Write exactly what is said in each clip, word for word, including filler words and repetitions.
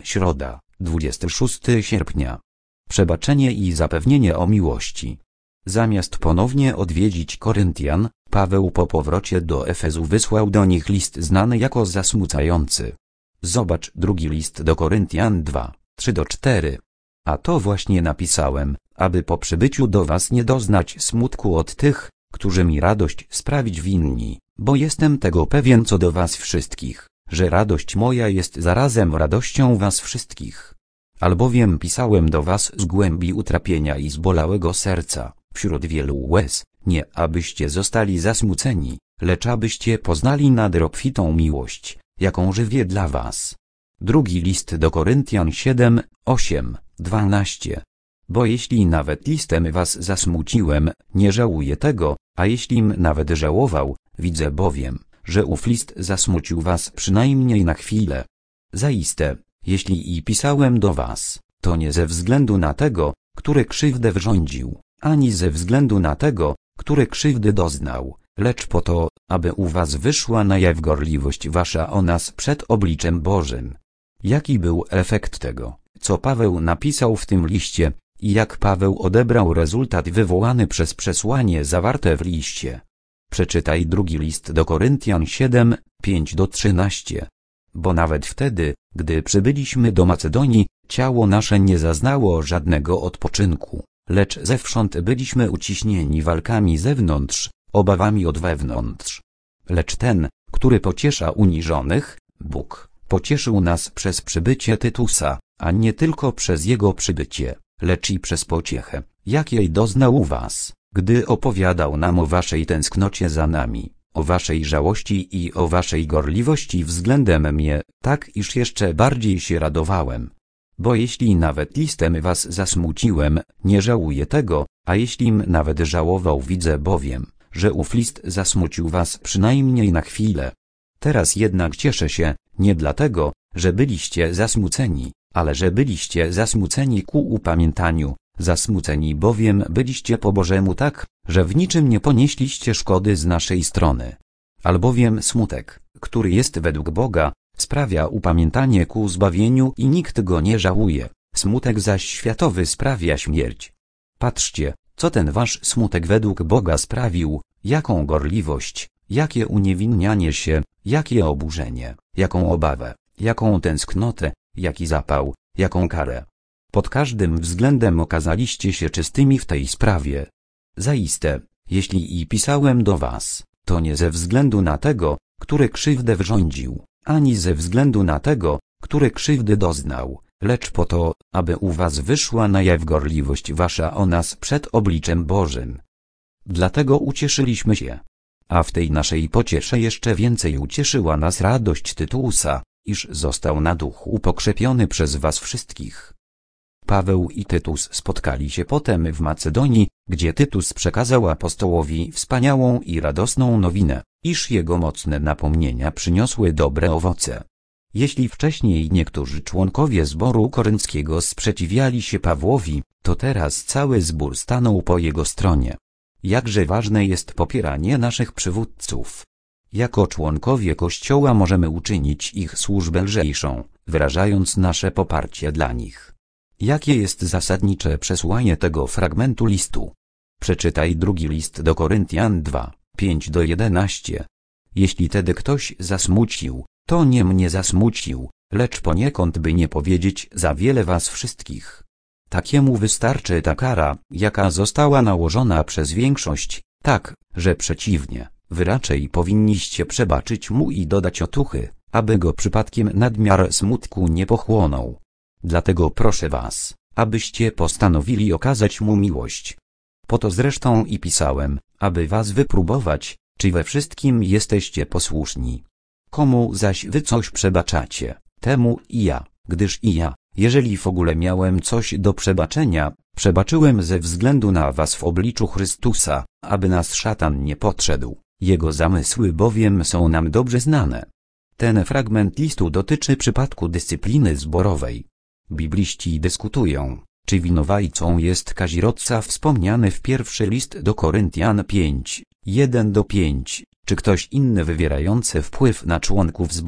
Środa, dwudziestego szóstego sierpnia. Przebaczenie i zapewnienie o miłości. Zamiast ponownie odwiedzić Koryntian, Paweł po powrocie do Efezu wysłał do nich list znany jako zasmucający. Zobacz drugi list do Koryntian dwa, trzy do czterech. A to właśnie napisałem, aby po przybyciu do was nie doznać smutku od tych, którzy mi radość sprawić winni, bo jestem tego pewien co do was wszystkich, że radość moja jest zarazem radością was wszystkich. Albowiem pisałem do was z głębi utrapienia i zbolałego serca, wśród wielu łez, nie abyście zostali zasmuceni, lecz abyście poznali nader obfitą miłość, jaką żywię dla was. Drugi list do Koryntian siedem, osiem, dwanaście. Bo jeśli nawet listem was zasmuciłem, nie żałuję tego, a jeślim nawet żałował, widzę bowiem, że ów list zasmucił was przynajmniej na chwilę. Zaiste, jeśli i pisałem do was, to nie ze względu na tego, który krzywdę wyrządził, ani ze względu na tego, który krzywdy doznał, lecz po to, aby u was wyszła na jaw gorliwość wasza o nas przed obliczem Bożym. Jaki był efekt tego, co Paweł napisał w tym liście, i jak Paweł odebrał rezultat wywołany przez przesłanie zawarte w liście? Przeczytaj drugi list do Koryntian siedem, pięć do trzynastu. Bo nawet wtedy, gdy przybyliśmy do Macedonii, ciało nasze nie zaznało żadnego odpoczynku, lecz zewsząd byliśmy uciśnieni walkami zewnątrz, obawami od wewnątrz. Lecz ten, który pociesza uniżonych, Bóg, pocieszył nas przez przybycie Tytusa, a nie tylko przez jego przybycie, lecz i przez pociechę, jakiej doznał u was, gdy opowiadał nam o waszej tęsknocie za nami, o waszej żałości i o waszej gorliwości względem mnie, tak iż jeszcze bardziej się radowałem. Bo jeśli nawet listem was zasmuciłem, nie żałuję tego, a jeślim nawet żałował, widzę bowiem, że ów list zasmucił was przynajmniej na chwilę. Teraz jednak cieszę się, nie dlatego, że byliście zasmuceni, ale że byliście zasmuceni ku upamiętaniu, zasmuceni bowiem byliście po Bożemu tak, że w niczym nie ponieśliście szkody z naszej strony. Albowiem smutek, który jest według Boga, sprawia upamiętanie ku zbawieniu i nikt go nie żałuje, smutek zaś światowy sprawia śmierć. Patrzcie, co ten wasz smutek według Boga sprawił, jaką gorliwość, jakie uniewinnianie się, jakie oburzenie, jaką obawę, jaką tęsknotę, jaki zapał, jaką karę. Pod każdym względem okazaliście się czystymi w tej sprawie. Zaiste, jeśli i pisałem do was, to nie ze względu na tego, który krzywdę wyrządził, ani ze względu na tego, który krzywdy doznał, lecz po to, aby u was wyszła na jaw gorliwość wasza o nas przed obliczem Bożym. Dlatego ucieszyliśmy się. A w tej naszej pociesze jeszcze więcej ucieszyła nas radość Tytusa, iż został na duchu upokrzepiony przez was wszystkich. Paweł i Tytus spotkali się potem w Macedonii, gdzie Tytus przekazał apostołowi wspaniałą i radosną nowinę, iż jego mocne napomnienia przyniosły dobre owoce. Jeśli wcześniej niektórzy członkowie zboru korynckiego sprzeciwiali się Pawłowi, to teraz cały zbór stanął po jego stronie. Jakże ważne jest popieranie naszych przywódców. Jako członkowie Kościoła możemy uczynić ich służbę lżejszą, wyrażając nasze poparcie dla nich. Jakie jest zasadnicze przesłanie tego fragmentu listu? Przeczytaj drugi list do Koryntian dwa, pięć do jedenastu. Jeśli tedy ktoś zasmucił, to nie mnie zasmucił, lecz poniekąd by nie powiedzieć za wiele was wszystkich. Takiemu wystarczy ta kara, jaka została nałożona przez większość, tak, że przeciwnie, wy raczej powinniście przebaczyć mu i dodać otuchy, aby go przypadkiem nadmiar smutku nie pochłonął. Dlatego proszę was, abyście postanowili okazać mu miłość. Po to zresztą i pisałem, aby was wypróbować, czy we wszystkim jesteście posłuszni. Komu zaś wy coś przebaczacie, temu i ja, gdyż i ja, jeżeli w ogóle miałem coś do przebaczenia, przebaczyłem ze względu na was w obliczu Chrystusa, aby nas szatan nie podszedł, jego zamysły bowiem są nam dobrze znane. Ten fragment listu dotyczy przypadku dyscypliny zborowej. Bibliści dyskutują, czy winowajcą jest kazirodca wspomniany w pierwszy list do Koryntian pięć, jeden do pięciu, czy ktoś inny wywierający wpływ na członków zboru,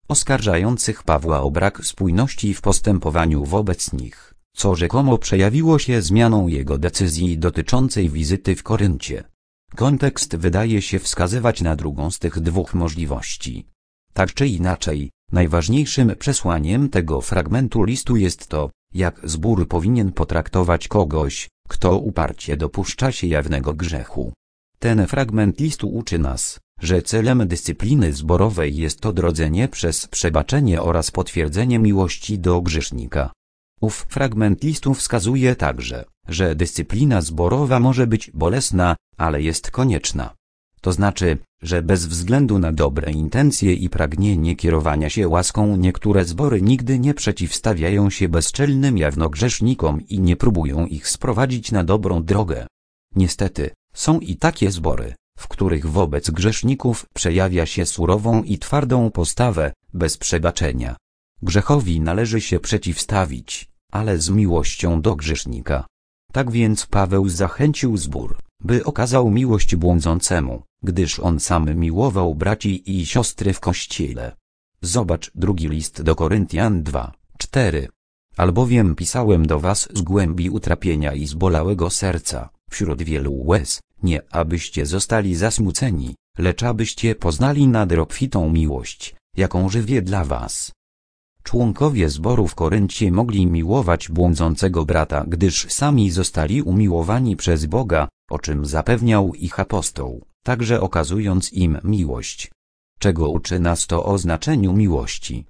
oskarżających Pawła o brak spójności w postępowaniu wobec nich, co rzekomo przejawiło się zmianą jego decyzji dotyczącej wizyty w Koryncie. Kontekst wydaje się wskazywać na drugą z tych dwóch możliwości. Tak czy inaczej, najważniejszym przesłaniem tego fragmentu listu jest to, jak zbór powinien potraktować kogoś, kto uparcie dopuszcza się jawnego grzechu. Ten fragment listu uczy nas, że celem dyscypliny zborowej jest odrodzenie przez przebaczenie oraz potwierdzenie miłości do grzesznika. Ów fragment listu wskazuje także, że dyscyplina zborowa może być bolesna, ale jest konieczna. To znaczy, że bez względu na dobre intencje i pragnienie kierowania się łaską niektóre zbory nigdy nie przeciwstawiają się bezczelnym jawnogrzesznikom i nie próbują ich sprowadzić na dobrą drogę. Niestety, są i takie zbory, w których wobec grzeszników przejawia się surową i twardą postawę, bez przebaczenia. Grzechowi należy się przeciwstawić, ale z miłością do grzesznika. Tak więc Paweł zachęcił zbór, by okazał miłość błądzącemu, gdyż on sam miłował braci i siostry w Kościele. Zobacz drugi list do Koryntian dwa, cztery. Albowiem pisałem do was z głębi utrapienia i zbolałego serca, wśród wielu łez, nie abyście zostali zasmuceni, lecz abyście poznali nader obfitą miłość, jaką żywię dla was. Członkowie zboru w Koryncie mogli miłować błądzącego brata, gdyż sami zostali umiłowani przez Boga, o czym zapewniał ich apostoł, także okazując im miłość. Czego uczy nas to o znaczeniu miłości?